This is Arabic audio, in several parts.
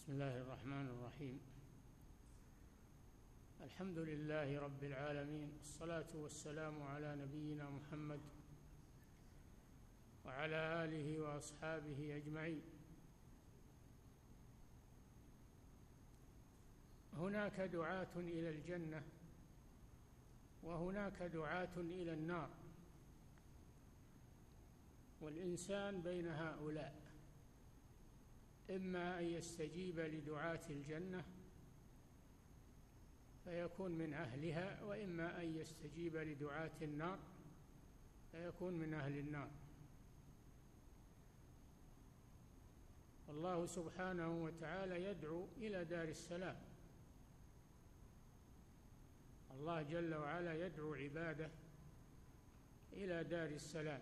بسم الله الرحمن الرحيم. الحمد لله رب العالمين، الصلاة والسلام على نبينا محمد وعلى آله وأصحابه أجمعين. هناك دعاة إلى الجنة وهناك دعاة إلى النار، والإنسان بين هؤلاء، إما أن يستجيب لدعاة الجنة فيكون من أهلها، وإما أن يستجيب لدعاة النار فيكون من أهل النار. الله سبحانه وتعالى يدعو إلى دار السلام. الله جل وعلا يدعو عباده إلى دار السلام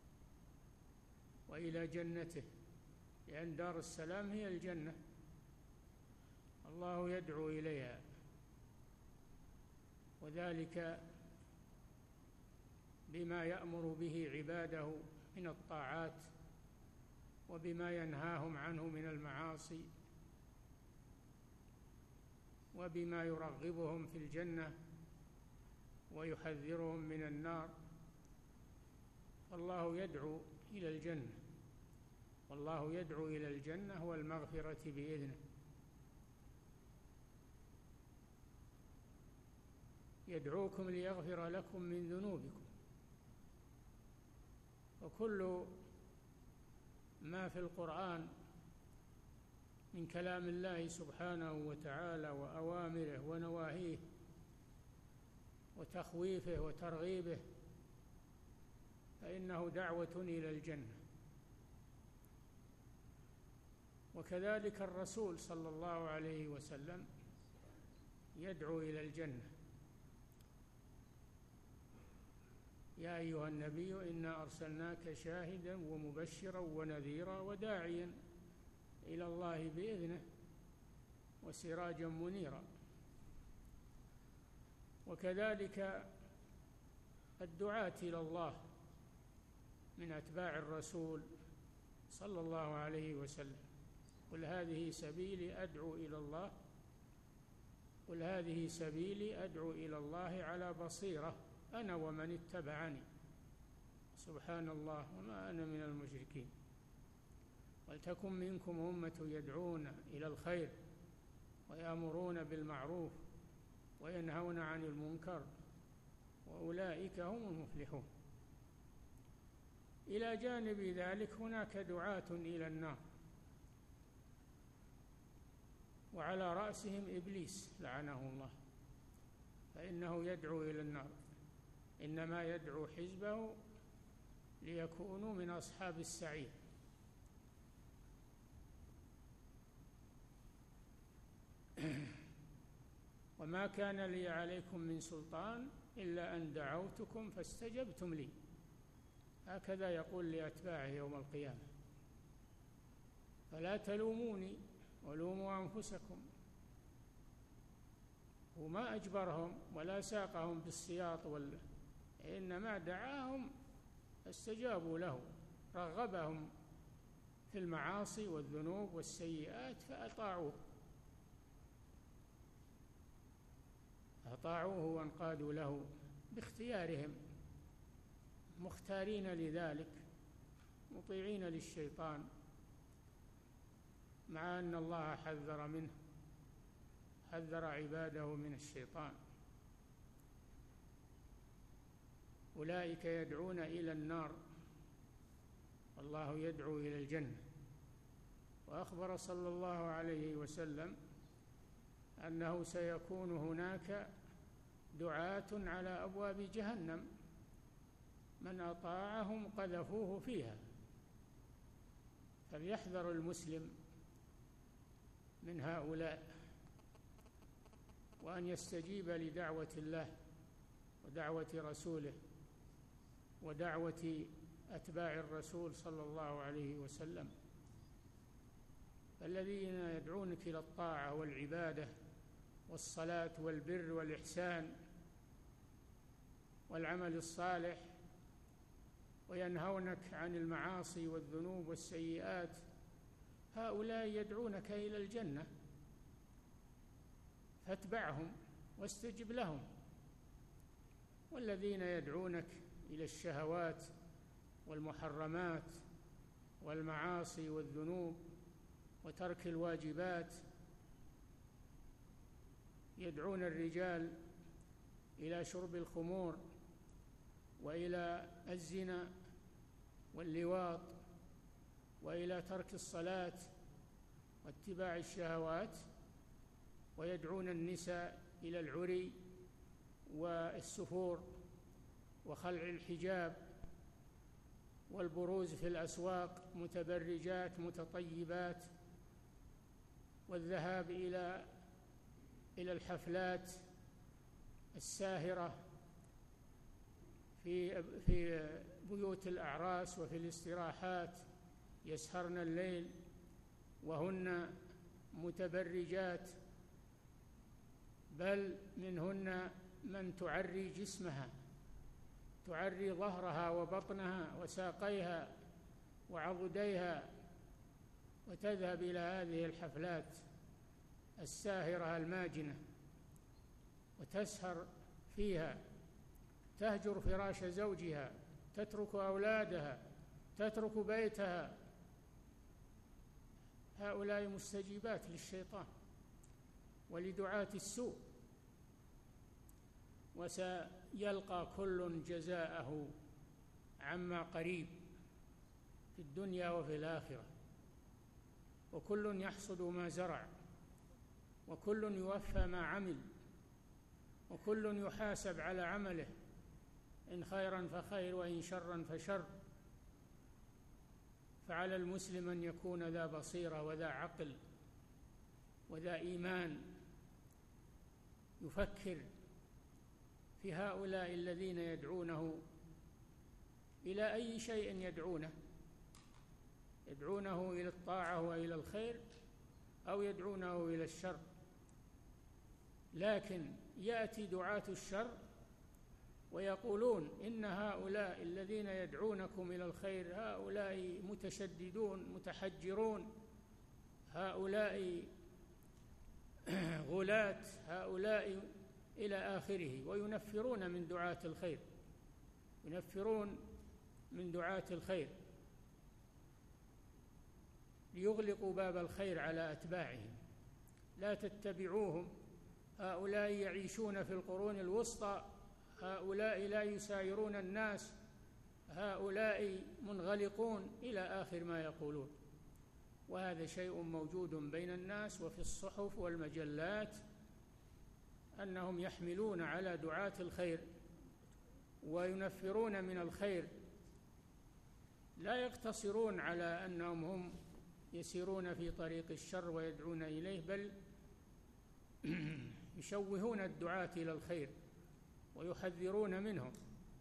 وإلى جنته، لأن دار السلام هي الجنة، الله يدعو إليها، وذلك بما يأمر به عباده من الطاعات، وبما ينهاهم عنه من المعاصي، وبما يرغبهم في الجنة ويحذرهم من النار. الله يدعو إلى الجنة، والله يدعو إلى الجنة والمغفرة بإذنه. يدعوكم ليغفر لكم من ذنوبكم. وكل ما في القرآن من كلام الله سبحانه وتعالى وأوامره ونواهيه وتخويفه وترغيبه فإنه دعوة إلى الجنة. وكذلك الرسول صلى الله عليه وسلم يدعو إلى الجنة: يا أيها النبي إنا أرسلناك شاهدا ومبشرا ونذيرا وداعيا إلى الله بإذنه وسراجا منيرا. وكذلك الدعاة إلى الله من أتباع الرسول صلى الله عليه وسلم: قل هذه سبيلي أدعو إلى الله، قل هذه سبيلي أدعو إلى الله على بصيرة أنا ومن اتبعني سبحان الله وما أنا من المشركين. ولتكن منكم أمة يدعون إلى الخير ويأمرون بالمعروف وينهون عن المنكر وأولئك هم المفلحون. إلى جانب ذلك هناك دعاة إلى النار، وعلى رأسهم إبليس لعنه الله، فإنه يدعو إلى النار، إنما يدعو حزبه ليكونوا من أصحاب السعير. وما كان لي عليكم من سلطان إلا أن دعوتكم فاستجبتم لي. هكذا يقول لأتباعه يوم القيامة: فلا تلوموني ولوموا أنفسكم. وما أجبرهم ولا ساقهم بالسياط إنما دعاهم فاستجابوا له، رغبهم في المعاصي والذنوب والسيئات فأطاعوه وانقادوا له باختيارهم، مختارين لذلك، مطيعين للشيطان، مع أن الله حذر منه، حذر عباده من الشيطان. أولئك يدعون إلى النار والله يدعو إلى الجنة. وأخبر صلى الله عليه وسلم أنه سيكون هناك دعاة على أبواب جهنم من أطاعهم قذفوه فيها. فليحذر المسلم من هؤلاء، وأن يستجيب لدعوة الله ودعوة رسوله ودعوة أتباع الرسول صلى الله عليه وسلم، الذين يدعونك إلى الطاعة والعبادة والصلاة والبر والإحسان والعمل الصالح، وينهونك عن المعاصي والذنوب والسيئات. هؤلاء يدعونك إلى الجنة فاتبعهم واستجب لهم، والذين يدعونك إلى الشهوات والمحرمات والمعاصي والذنوب وترك الواجبات، يدعون الرجال إلى شرب الخمور وإلى الزنا واللواط وإلى ترك الصلاة واتباع الشهوات، ويدعون النساء إلى العري والسفور وخلع الحجاب والبروز في الأسواق متبرجات متطيبات، والذهاب إلى الحفلات الساهرة في بيوت الأعراس وفي الاستراحات، يسهرن الليل وهن متبرجات، بل منهن من تعري جسمها، تعري ظهرها وبطنها وساقيها وعضديها، وتذهب إلى هذه الحفلات الساهرة الماجنة وتسهر فيها، تهجر فراش زوجها، تترك أولادها، تترك بيتها. هؤلاء مستجيبات للشيطان ولدعاة السوء، وسيلقى كل جزاءه عما قريب في الدنيا وفي الآخرة، وكل يحصد ما زرع، وكل يوفى ما عمل، وكل يحاسب على عمله، إن خيرا فخير وإن شرا فشر. فعلى المسلم أن يكون ذا بصيرة وذا عقل وذا إيمان، يفكر في هؤلاء الذين يدعونه إلى أي شيء يدعونه إلى الطاعة وإلى الخير أو يدعونه إلى الشر. لكن يأتي دعاة الشر ويقولون إن هؤلاء الذين يدعونكم إلى الخير هؤلاء متشددون متحجرون، هؤلاء غلاة، هؤلاء إلى آخره، وينفرون من دعاة الخير، ينفرون من دعاة الخير ليغلقوا باب الخير على أتباعهم. لا تتبعوهم، هؤلاء يعيشون في القرون الوسطى، هؤلاء لا يسايرون الناس، هؤلاء منغلقون، إلى آخر ما يقولون. وهذا شيء موجود بين الناس وفي الصحف والمجلات، أنهم يحملون على دعاة الخير وينفرون من الخير، لا يقتصرون على أنهم هم يسيرون في طريق الشر ويدعون إليه، بل يشوهون الدعاة إلى الخير ويحذرون منهم.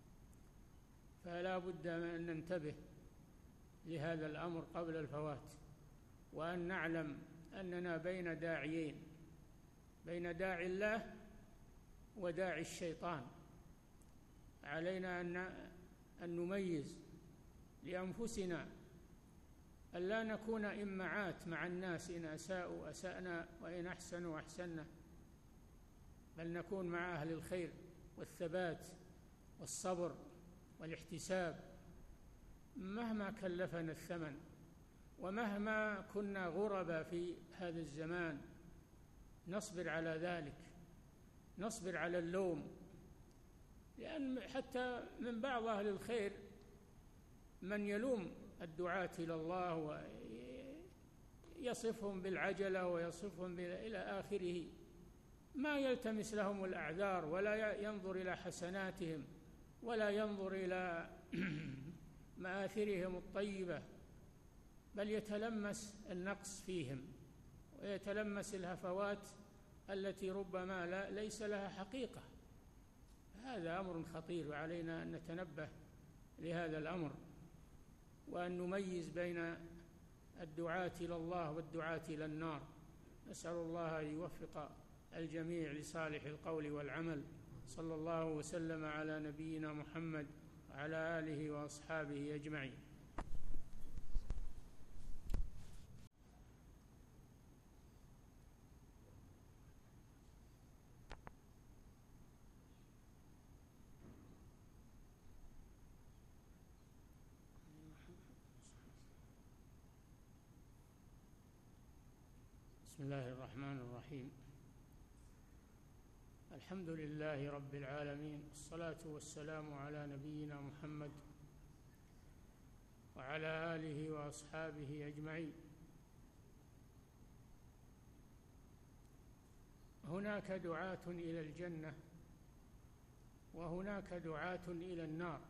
فلا بد أن ننتبه لهذا الأمر قبل الفوات، وأن نعلم أننا بين داعيين، بين داعي الله وداعي الشيطان. علينا أن نميز لأنفسنا، أن لا نكون إمعات مع الناس، إن أساءوا أسأنا وإن أحسنوا أحسنا، بل نكون مع أهل الخير والثبات والصبر والاحتساب مهما كلفنا الثمن، ومهما كنا غربا في هذا الزمان نصبر على ذلك، نصبر على اللوم. لأن حتى من بعض أهل الخير من يلوم الدعاة إلى الله ويصفهم بالعجلة ويصفهم إلى آخره، ما يلتمس لهم الأعذار ولا ينظر إلى حسناتهم ولا ينظر إلى مآثرهم الطيبة، بل يتلمس النقص فيهم ويتلمس الهفوات التي ربما ليس لها حقيقة. هذا أمر خطير، وعلينا أن نتنبه لهذا الأمر، وأن نميز بين الدعاة إلى الله والدعاة إلى النار. نسأل الله أن يوفق الجميع لصالح القول والعمل. صلى الله وسلم على نبينا محمد وعلى آله وأصحابه أجمعين. بسم الله الرحمن الرحيم. الحمد لله رب العالمين، الصلاة والسلام على نبينا محمد وعلى آله وأصحابه أجمعين. هناك دعاة إلى الجنة وهناك دعاة إلى النار،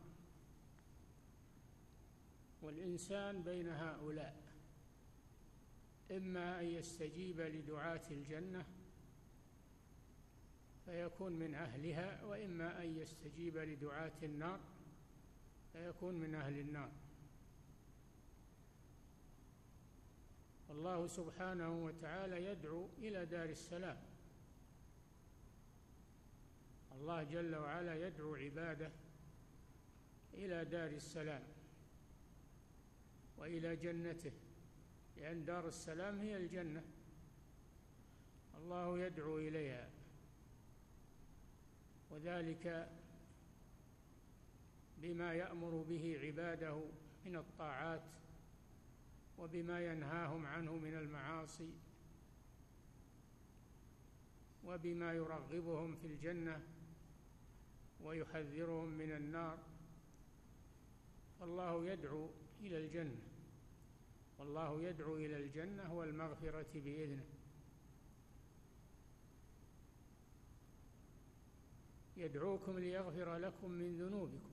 والإنسان بين هؤلاء، إما أن يستجيب لدعاة الجنة فيكون من أهلها، وإما أن يستجيب لدعاة النار فيكون من أهل النار. الله سبحانه وتعالى يدعو إلى دار السلام. الله جل وعلا يدعو عباده إلى دار السلام وإلى جنته، لأن دار السلام هي الجنة، الله يدعو إليها، وذلك بما يأمر به عباده من الطاعات، وبما ينهاهم عنه من المعاصي، وبما يرغبهم في الجنة ويحذرهم من النار. الله يدعو إلى الجنة، والله يدعو إلى الجنة والمغفرة بإذنه. يدعوكم ليغفر لكم من ذنوبكم.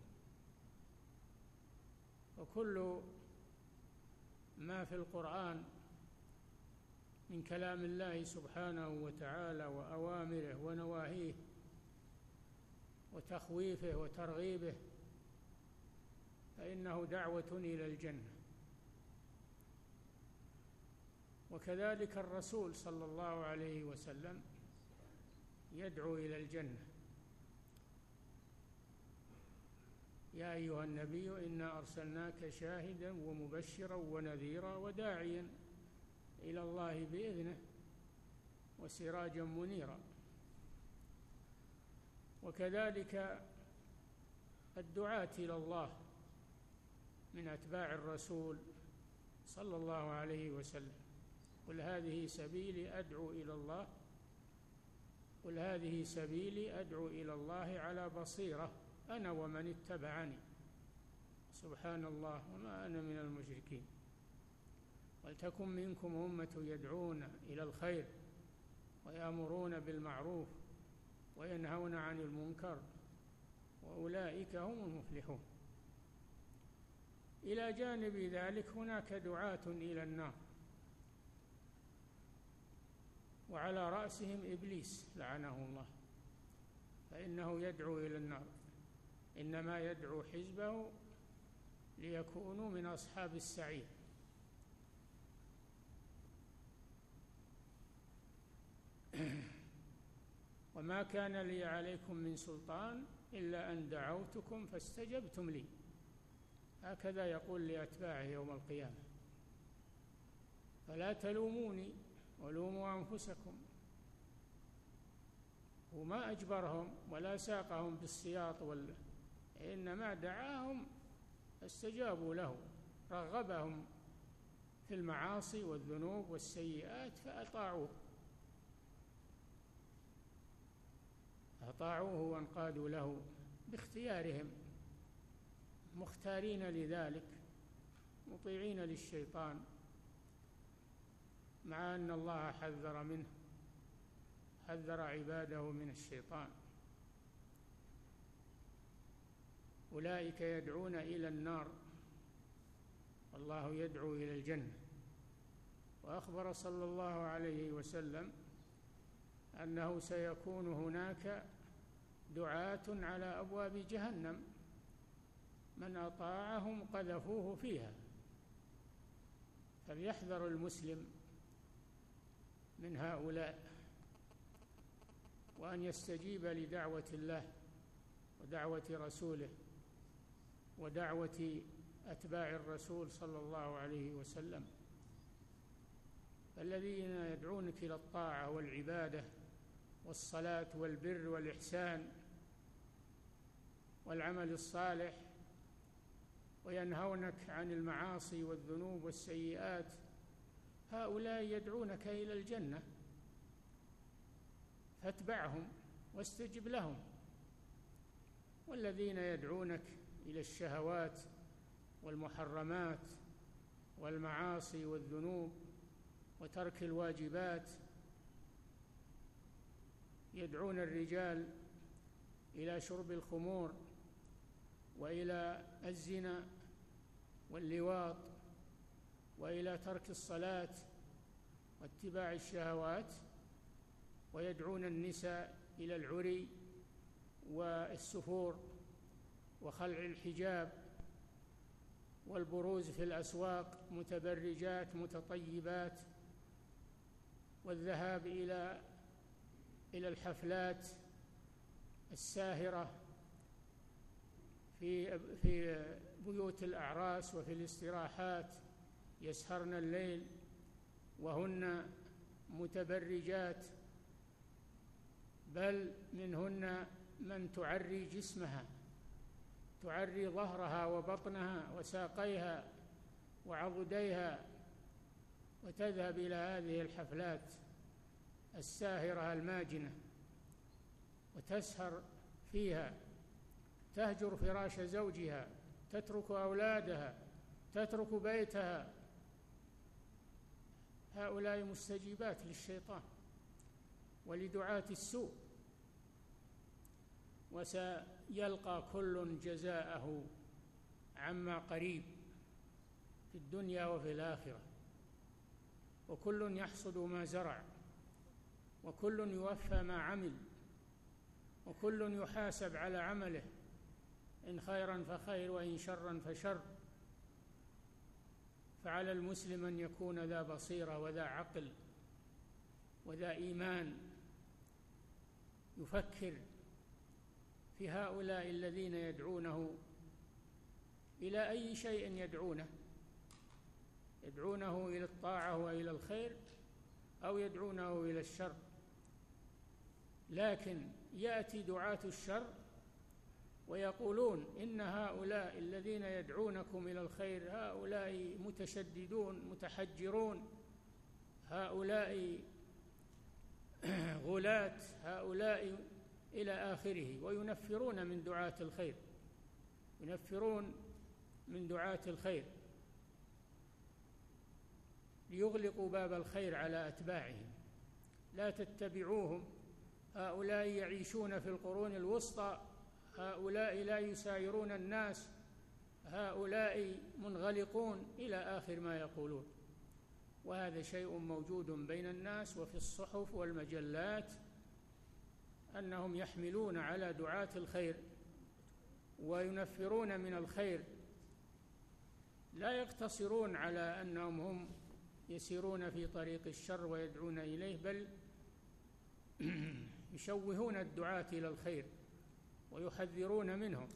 وكل ما في القرآن من كلام الله سبحانه وتعالى وأوامره ونواهيه وتخويفه وترغيبه فإنه دعوة إلى الجنة. وكذلك الرسول صلى الله عليه وسلم يدعو إلى الجنة: يا أيها النبي إنا أرسلناك شاهدا ومبشرا ونذيرا وداعيا إلى الله بإذنه وسراجا منيرا. وكذلك الدعاة إلى الله من أتباع الرسول صلى الله عليه وسلم: قل هذه سبيلي أدعو إلى الله، قل هذه سبيلي أدعو إلى الله على بصيرة أنا ومن اتبعني سبحان الله وما أنا من المشركين. ولتكن منكم أمة يدعون إلى الخير ويأمرون بالمعروف وينهون عن المنكر وأولئك هم المفلحون. إلى جانب ذلك هناك دعاة إلى النار، وعلى رأسهم إبليس لعنه الله، فإنه يدعو إلى النار، إنما يدعو حزبه ليكونوا من أصحاب السعير. وما كان لي عليكم من سلطان إلا أن دعوتكم فاستجبتم لي، هكذا يقول لأتباعه يوم القيامة: فلا تلوموني ولوموا أنفسكم. وما أجبرهم ولا ساقهم بالسياط إنما دعاهم فاستجابوا له، رغبهم في المعاصي والذنوب والسيئات فأطاعوه وانقادوا له باختيارهم، مختارين لذلك، مطيعين للشيطان، مع أن الله حذر منه، حذر عباده من الشيطان. أولئك يدعون إلى النار والله يدعو إلى الجنة. وأخبر صلى الله عليه وسلم أنه سيكون هناك دعاة على أبواب جهنم من أطاعهم قذفوه فيها، فليحذر المسلم من هؤلاء، وأن يستجيب لدعوة الله ودعوة رسوله ودعوة أتباع الرسول صلى الله عليه وسلم، الذين يدعونك إلى الطاعة والعبادة والصلاة والبر والإحسان والعمل الصالح، وينهونك عن المعاصي والذنوب والسيئات هؤلاء يدعونك إلى الجنة فاتبعهم واستجب لهم، والذين يدعونك إلى الشهوات والمحرمات والمعاصي والذنوب وترك الواجبات، يدعون الرجال إلى شرب الخمور وإلى الزنا واللواط وإلى ترك الصلاة واتباع الشهوات، ويدعون النساء إلى العري والسفور وخلع الحجاب والبروز في الأسواق متبرجات متطيبات، والذهاب إلى الحفلات الساهرة في بيوت الأعراس وفي الاستراحات، يسهرن الليل وهن متبرجات، بل منهن من تعري جسمها، تعري ظهرها وبطنها وساقيها وعضديها، وتذهب إلى هذه الحفلات الساهرة الماجنة وتسهر فيها، تهجر فراش زوجها، تترك أولادها، تترك بيتها. هؤلاء مستجيبات للشيطان ولدعاة السوء، وسيلقى كل جزاءه عما قريب في الدنيا وفي الآخرة، وكل يحصد ما زرع، وكل يوفى ما عمل، وكل يحاسب على عمله، إن خيرا فخير وإن شرا فشر. فعلى المسلم أن يكون ذا بصيرة وذا عقل وذا إيمان، يفكر في هؤلاء الذين يدعونه إلى أي شيء يدعونه إلى الطاعة وإلى الخير أو يدعونه إلى الشر. لكن يأتي دعاة الشر ويقولون إن هؤلاء الذين يدعونكم إلى الخير هؤلاء متشددون متحجرون، هؤلاء غلاة، هؤلاء إلى آخره، وينفرون من دعاة الخير، ينفرون من دعاة الخير ليغلقوا باب الخير على أتباعهم. لا تتبعوهم، هؤلاء يعيشون في القرون الوسطى، هؤلاء لا يسايرون الناس، هؤلاء منغلقون، إلى آخر ما يقولون. وهذا شيء موجود بين الناس وفي الصحف والمجلات، أنهم يحملون على دعاة الخير وينفرون من الخير، لا يقتصرون على أنهم هم يسيرون في طريق الشر ويدعون إليه، بل يشوهون الدعاة إلى الخير ويحذرون منهم.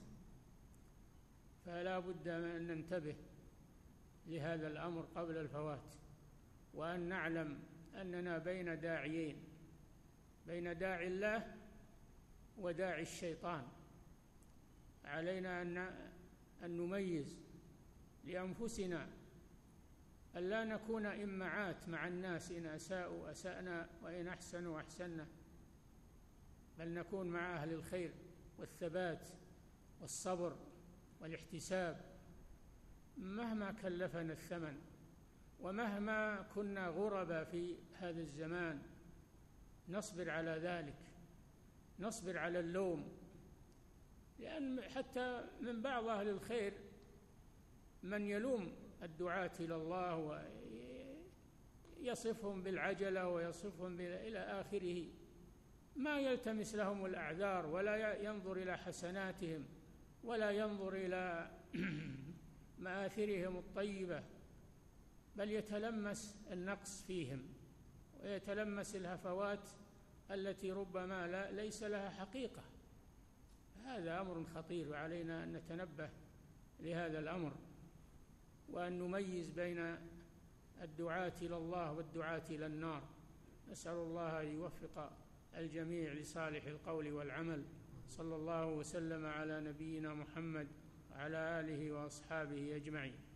فلا بد أن ننتبه لهذا الأمر قبل الفوات، وأن نعلم أننا بين داعيين، بين داعي الله وداعي الشيطان. علينا أن نميز لأنفسنا، أن لا نكون إمعات مع الناس، إن أساءوا أسأنا وإن أحسنوا أحسنا، بل نكون مع أهل الخير والثبات والصبر والاحتساب مهما كلفنا الثمن، ومهما كنا غربا في هذا الزمان نصبر على ذلك، نصبر على اللوم. لأن حتى من بعض أهل الخير من يلوم الدعاة إلى الله ويصفهم بالعجلة ويصفهم إلى آخره، ما يلتمس لهم الأعذار ولا ينظر إلى حسناتهم ولا ينظر إلى مآثرهم الطيبة، بل يتلمس النقص فيهم ويتلمس الهفوات التي ربما ليس لها حقيقة. هذا أمر خطير، وعلينا أن نتنبه لهذا الأمر، وأن نميز بين الدعاة إلى الله والدعاة إلى النار. نسأل الله أن يوفق الجميع لصالح القول والعمل. صلى الله وسلم على نبينا محمد وعلى آله وأصحابه أجمعين.